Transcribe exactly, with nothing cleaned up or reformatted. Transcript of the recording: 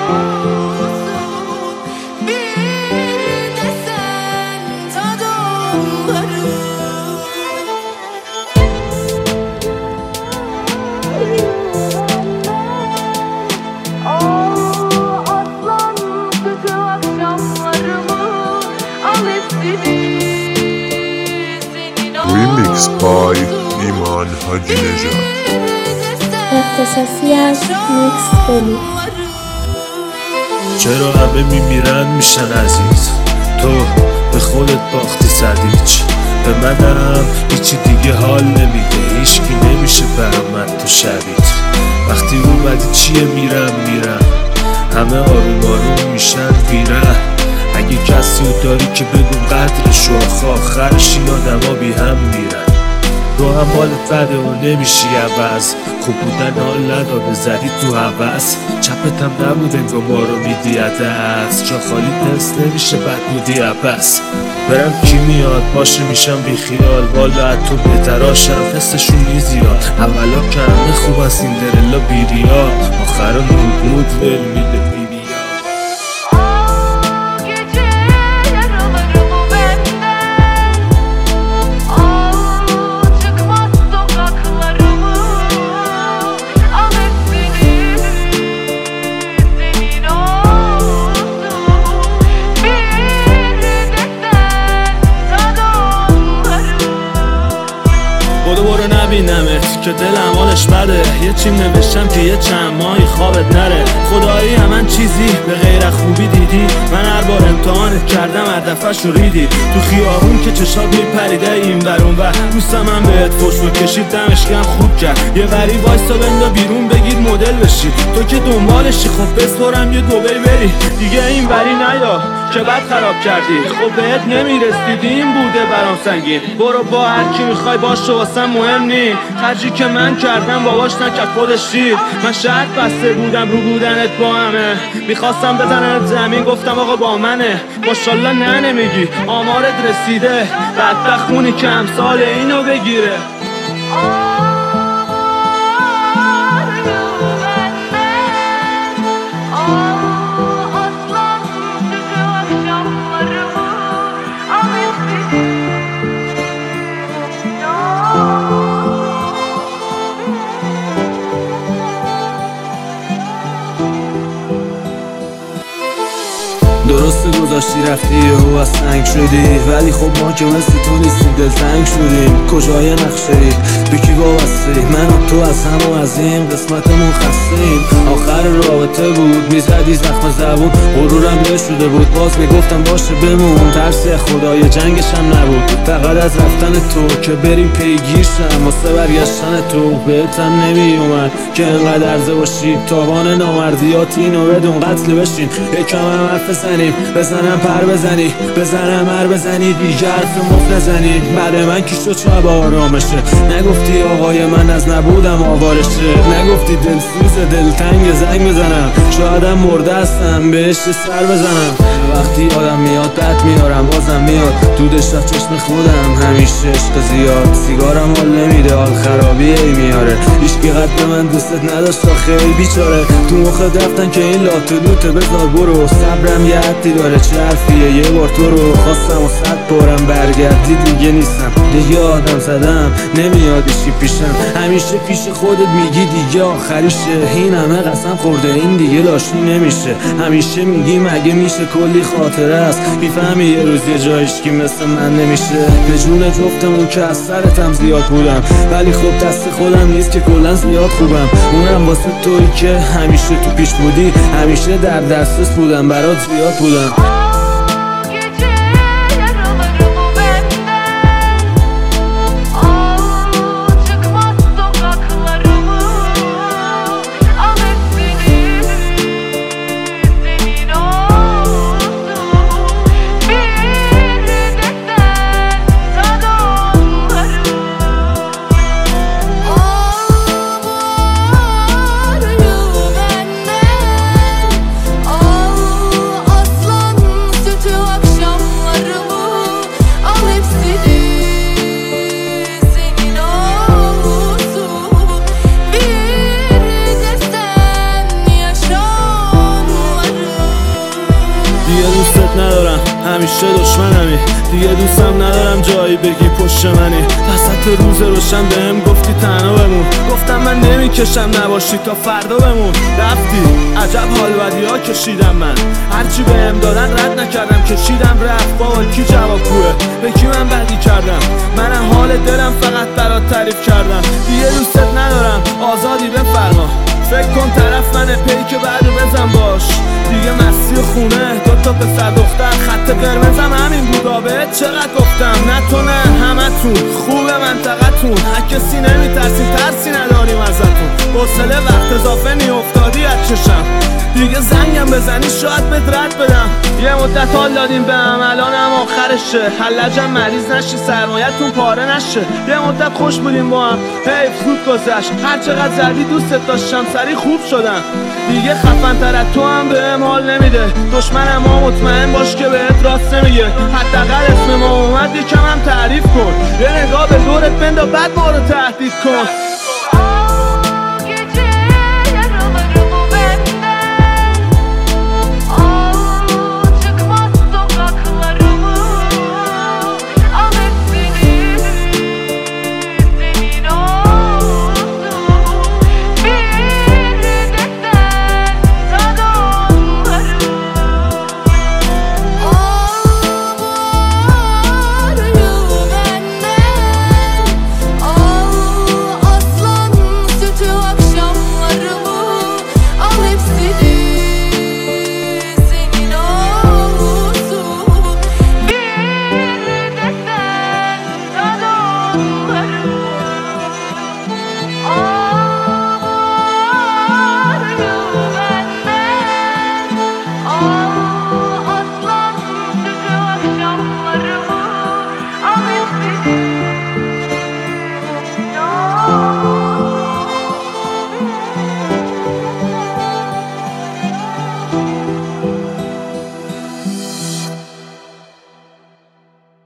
Remix by ایمان حاجی نژاد. اختصاصی از میکس فلی. چرا همه میمیرن میشن عزیز، تو به خودت باختی سدیچ، به منم هیچی دیگه حال نمیده، هیچکی نمیشه برامد تو شبیت. وقتی اومدی چیه میرم میرم، همه آروم آروم میشن بیرن. اگه کسی رو داری که بگو قدرشو، آخه آخرش این آدم ها بی هم میرن. تو هم حالت بده و نمیشی عوض، خوب بودن حال نداده زدی تو حوث. چپت هم نبود انگاه ما رو میدی عدس، جا خالی دست نمیشه بد بودی عبس. برم کی میاد باشه میشم بی خیال، والا از تو بهتراشم حسشون نیزیاد. اولا که همه خوب از این درلا بیریا، آخر نود نود ول میده بیبیا. برو برو نبینمت که دلم حالش بده، یه چیم نوشتم که یه چند ماهی خوابت نره. خدایی همان چیزی به غیر خوبی دیدی، من هر بار امتحانت کردم هر دفعه شو ریدی. تو خیابون که چشات میپریده این ور اون ور، دوستم هم بهت فوش بکشید دمش گرم خوب کرد. یه وری وایسا بندا بیرون بگیر مدل بشی، تو که دنبالشی خب بسپرم یه دوبی بری دیگه این وری نیا که بد خراب کردی. خب بهت نمیرسیدی این بوده برام سنگین. برو با هر کی میخوای باشه واسم مهم نی، خرجی که من کردم باباش نکرد خودش دید. من شرط بسته بودم رو بودنت با همه، میخواستم بزننت زمین گفتم آقا با منه. ماشالله نه نمیگی آمارت رسیده، بدبخت خونی که امثال اینو بگیره. درسته گذاشتی رفتی و از سنگ شدی، ولی خب ما که مثل تو نیستیم دلتنگ شدیم. کجای نقشه‌ای به کی وابسته، من و تو از هم و از این قسمتمون خستیم. آخر رابطه بود میزدی زخم زبون، غرورم نشده بود باز میگفتم باشه بمون. ترس خدای جنگش هم نبود، فقط از رفتن تو که بریم پیگیرشم. واسه برگشتن تو بهتم نمیومد که انقدر عرضه باشی، تاوان نامردیات اینو بدون قتل بشین. یکم هم حرف زنیم بزنم پر بزنی، بزنم هر بزنی دیگه حرف مفت نزنی. بعد من کی شد شب آرامشه، نگفتی آقای من از نبودم آوارشه، نگفتی دلسوز دلتنگ زنگ بزنم، شایدم مرده هستم بهش سر بزنم. وقتی آدم میاد بد میارم بازم میاد، دودش رفت چشم خودم همیشه عشق زیاد. سیگارم حال نمیده حال خرابی ای میاره، هیچکی قد من دوستت نداشت خیلی بیچاره. تو مخت رفتن که این لات و لوته بذار برو، صبرم یه حدی داره چه حرفیه. یه بار تو رو خواستم و صد بارم برگردی دیگه نیستم، دیگه آدم زدم نمیاد ایشی پیشم. همیشه پیش خودت میگی دیگه آخریشه، این همه قسم خورده این دیگه لاشی نمیشه. همیشه میگی مگه میشه کلی خاطره است، میفهمی یه روز یه جایش که مثل من نمیشه. به جون جفتمون که از سرتم زیاد بودم، ولی خب دست خودم نیست که کلا زیاد خوبم. اونم واسه توی که همیشه تو پیش بودی، همیشه در دسترس بودم برات زیاد بودم. همیشه دشمنمی، دیگه دوستم ندارم جایی بگی پشت منی. وسط روز روشن بهم گفتی تنها بمون، گفتم من نمیکشم نباشی تا فردا بمون. رفتی عجب حال بدی ها کشیدم من، هرچی بهم دادن رد نکردم کشیدم رفت. بابا کی جوابگوه، به کی من بدی کردم؟ من حال دلم فقط برات تعریف کردم. دیگه دوستت ندارم آزادی بفرما، فکر کن طرف منه پیک بعدو بزن باش. دیگه مستی خونه دوتا پسر دختر، خط قرمزم همین بودا بهت چقدر گفتم. نه تو نه همتون خوبه منطقتون، کسی نمیترسین ترسی نداریم ازتون. حوصله وقت اضافه نی افتادی از چشم، دیگه زنگم بزنی شاید بهت رد بدم. یه مدت حال دادیم به هم الانم آخرشه، حلجم مریض نشی سرمایتون پاره نشه. یه مدت خوش بودیم با هم حیف زود گذشت، هر چقدر زدی دوستت داشتم سری خوب شدم. دیگه خفن تر از تو هم بهم حال نمیده، دشمنم ها مطمئن باش که بهت راست نمیگه. حداقل اسم ما اومد یکم هم تعریف کن، یه نگاه به دورت بندا بعد ما رو تهدید کن.